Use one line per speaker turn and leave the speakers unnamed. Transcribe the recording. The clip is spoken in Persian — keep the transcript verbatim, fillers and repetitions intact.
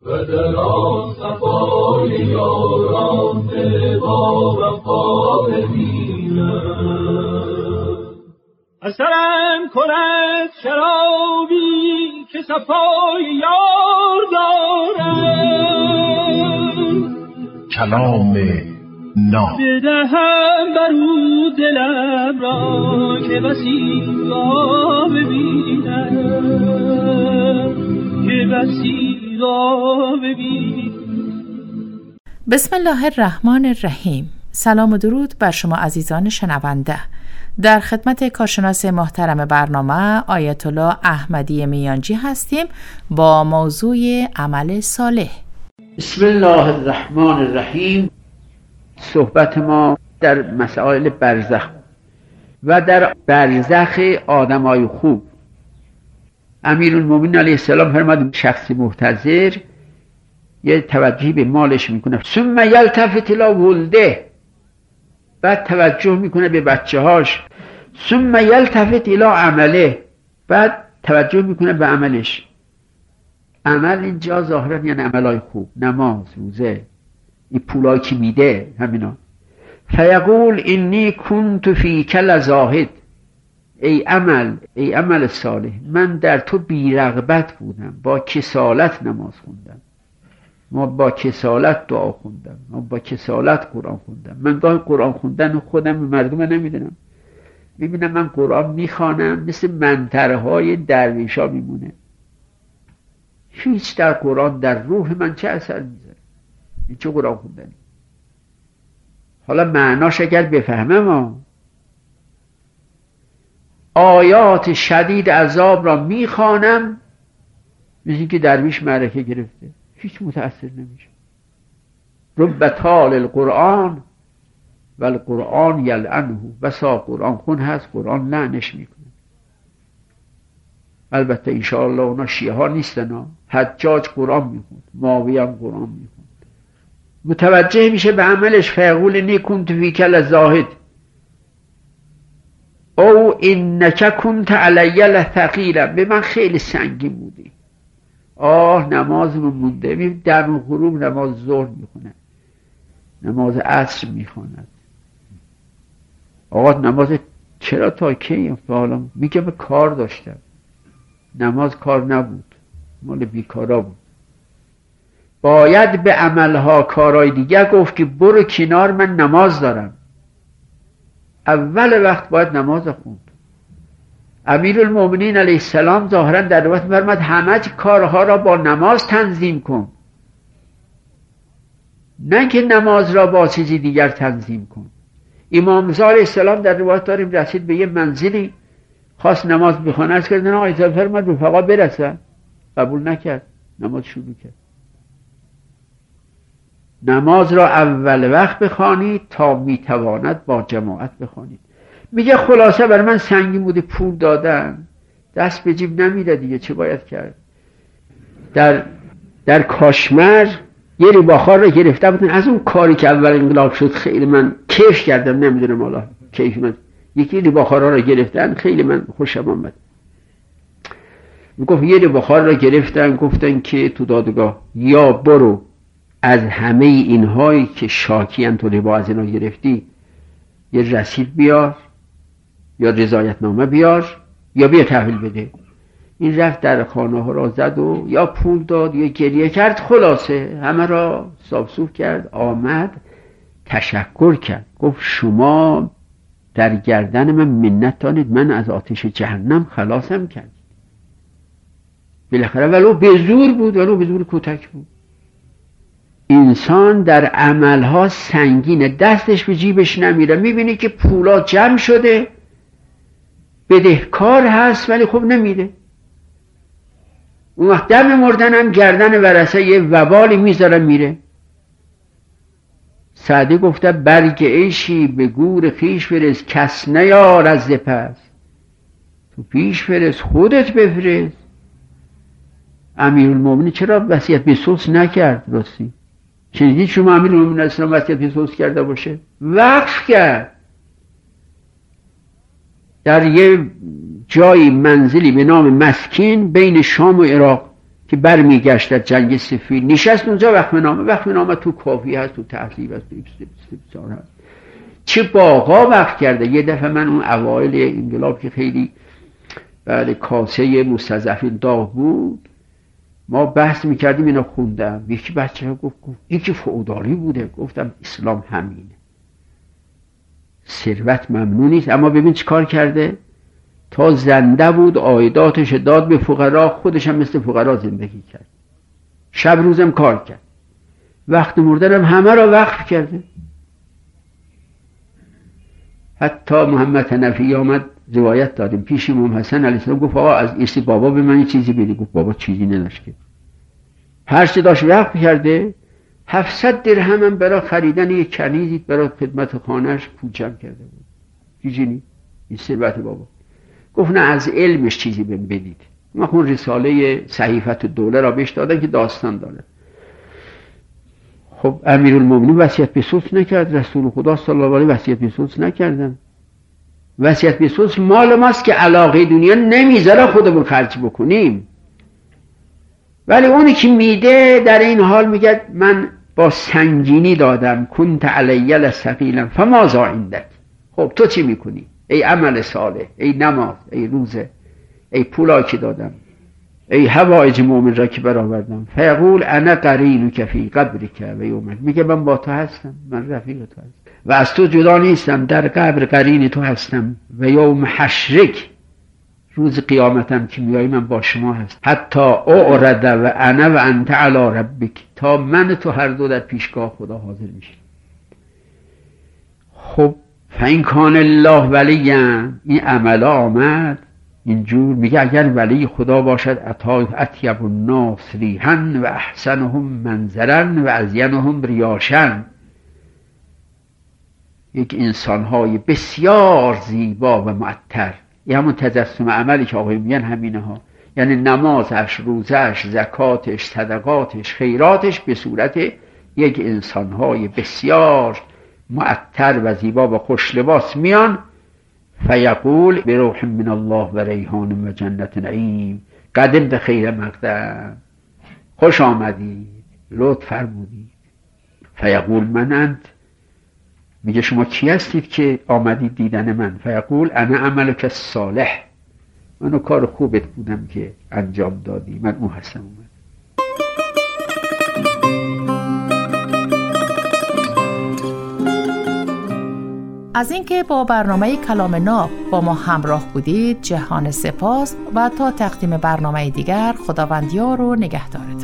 و در آن صفای یاران دل با وفا ببینم.
اثرم کند شرابی که صفای یار دارم،
کلام ناب
بدهم برو دلم را که بسیار ببینم، که بسیار ببینم.
بسم الله الرحمن الرحیم. سلام و درود بر شما عزیزان شنونده. در خدمت کارشناس محترم برنامه آیت الله احمدی میانجی هستیم با موضوع عمل صالح.
بسم الله الرحمن الرحیم. صحبت ما در مسائل برزخ و در برزخ آدمای خوب. امیرالمومنین علیه السلام فرمود شخص محتضر یه توجهی به مالش میکنه، ثم یلتفت الی ولده، بعد توجه میکنه به بچه هاش، ثم یلتفت الی عمله، بعد توجه میکنه به عملش. عمل اینجا ظاهرا یعنی عملای خوب، نماز، روزه، این پولایی که میده همینا. فیقول انی کنت فیک لزاهد، ای عمل، ای عمل صالح، من در تو بی‌رغبت بودم، با کسالت نماز خوندم، ما با کسالت دعا خوندم، ما با کسالت قرآن خوندم. من گاهی قرآن خوندن خودم به مردم نمیدونم، میبینم من قرآن میخوانم مثل منتره های درویش ها میمونه، هیچ در قرآن در روح من چه اثر میذاره؟ این چه قرآن خوندنی؟ حالا معناش اگر بفهمم ما آیات شدید عذاب را میخوانم مثل این که درویش معرکه گرفته، هیچ متأثر نمیشه. رب تال القرآن و القرآن یلعنه، بسا قرآن خون هست قرآن لعنش میکنه. البته انشاءالله اونا شیعه ها نیستن، حجاج قرآن میخوند، معاویه هم قرآن میخوند. متوجه میشه به عملش. فیقول انی کنت فیک لزاهد او انک کنت علی لثقیلا، به من خیلی سنگین بودی. آه نمازمون مونده، میبین در غروب نماز ظهر میخونه، نماز عصر میخواند. آقا نماز چرا تا کی؟ حالا میگه به کار داشتم، نماز کار نبود، مال بیکارا بود. باید به عملها کارهای دیگر گفت که برو کنار، من نماز دارم. اول وقت باید نماز خوند. امیرالمومنین علیه السلام ظاهرا در روایت فرمود همه کارها را با نماز تنظیم کن، نه که نماز را با چیزی دیگر تنظیم کن. امام رضا علیه السلام در روایت داریم رسید به یه منزلی، خواست نماز بخونه، از کردن آیت فرمود رفقا برسن، قبول نکرد، نماز شروع کرد. نماز را اول وقت بخوانید تا میتواند با جماعت بخوانید. میگه خلاصه بر من سنگین بوده، پول دادن، دست به جیب نمیره دیگه، چه باید کرد؟ در در کاشمر یه ریباخار رو گرفته بودن، از اون کاری که اول انقلاب شد خیلی من کیف کردم، نمیدونم حالا کیف من، یکی ریباخارا رو گرفتن خیلی من خوشم آمد. میگفت یه ریباخار رو گرفتن، گفتن که تو دادگاه یا برو از همه اینهایی که شاکیان تو ربا از اینا گرفتی یه رسید بیار یا رضایت نامه بیار یا بیا تحویل بده. این رفت در خانه ها را زد و یا پول داد یا گریه کرد، خلاصه همه را صاف کرد. آمد تشکر کرد، گفت شما در گردن من منت دانید، من از آتش جهنم خلاصم کرد. بالاخره ولو به زور بود، ولو به زور کتک بود. انسان در عملها سنگینه، دستش به جیبش نمیره، میبینی که پولا جمع شده، بدهکار هست ولی خب نمیده. اون وقت دم مردن هم گردن ورثه یه وبالی میذاره میره. سعدی گفته برگ عیشی به گور خیش فرست، کس نیار از پس، تو پیش فرست خودت بفرست. امیرالمومنین چرا وصیت به سوس نکرد؟ راستی شنیدید شما امیرالمومنین اسلام وصیت به سوس کرده باشه؟ وقف کرد. در یه جایی منزلی به نام مسکین بین شام و عراق که برمیگشت از جنگ صفین، نشست اونجا وقف نامه. وقف نامه تو کافی هست، تو تهذیب هست، تو استفسار هست، چه باغا وقف کرده. یه دفعه من اون اوایل انقلاب که خیلی بعد کاسه مستضعفین داغ بود، ما بحث میکردیم، اینو خوندم. یکی بچه ها گفت یکی فئودالی بوده. گفتم اسلام همینه، ثروت ممنوع نیست، اما ببین چی کار کرده. تا زنده بود عایداتش داد به فقرا، خودش هم مثل فقرا زندگی کرد، شب روزم کار کرد، وقت مردن هم همه را وقف کرده. حتی محمد حنفی آمد روایت دادیم پیش امام حسن علیه السلام، گفت آقا از ایستی بابا به من چیزی بدی. گفت بابا چیزی نداشت که هر چی داشت وقف کرده. هفتصد درهم هم برای خریدن یک کنیزی برای خدمت خانهش پول جمع کرده بود. چیزی نیست این ثروت بابا. گفت نه از علمش چیزی بهم بدید. من خون رساله صحیفت الدوله را بهش دادن که داستان داره. خب امیرالمومنین وصیت به سلس نکرد، رسول خدا صلی الله علیه و وصیت به سلس نکردن. وصیت به سلس مال ماست که علاقه دنیا نمیذاره خودمون خرج بکنیم، ولی اونی که میده در این حال میگه من با سنگینی دادم، کنت علی ثقیلا فماذا عندک. خب تو چی میکنی؟ ای عمل صالح، ای نماز، ای روزه، ای پولا که دادم، ای حوائج مؤمن را که برآوردم. فیقول انا قرینک فی قبرک و یومک. میگه من با تو هستم، من رفیق تو هستم و از تو جدا نیستم، در قبر قرین تو هستم. و یوم حشرک، روز قیامتم که میای من با شما هست. حتی اعرض و انا و انت علی ربک، تا من تو هر دو در پیشگاه خدا حاضر میشیم. خب فین کان الله ولیا، این عملا آمد اینجور. میگه اگر ولی خدا باشد اطیب الناس ریحا و احسنهم منظرا و ازینهم ریاشا، یک انسانهای بسیار زیبا و معطر. یه همون تجسم عملی که آقای میگن همینه ها، یعنی نمازش، روزش، زکاتش، صدقاتش، خیراتش به صورت یک انسانهای بسیار معطر و زیبا و خوش لباس میان. فیقول بروح من الله و ریحان و جنت نعیم، قدم به خیر مقدم، خوش آمدید، لطف فرمودید. فیقول من انت، میگه شما کی هستید که آمدید دیدن من؟ فیقول انا عملک الصالح، منو کار خوبت بودم که انجام دادی، من اون هستم. اومد
از اینکه با برنامه کلام ناب با ما همراه بودید جهان سپاس و تا تقدیم برنامه دیگر خداوند یار و نگهدارتون.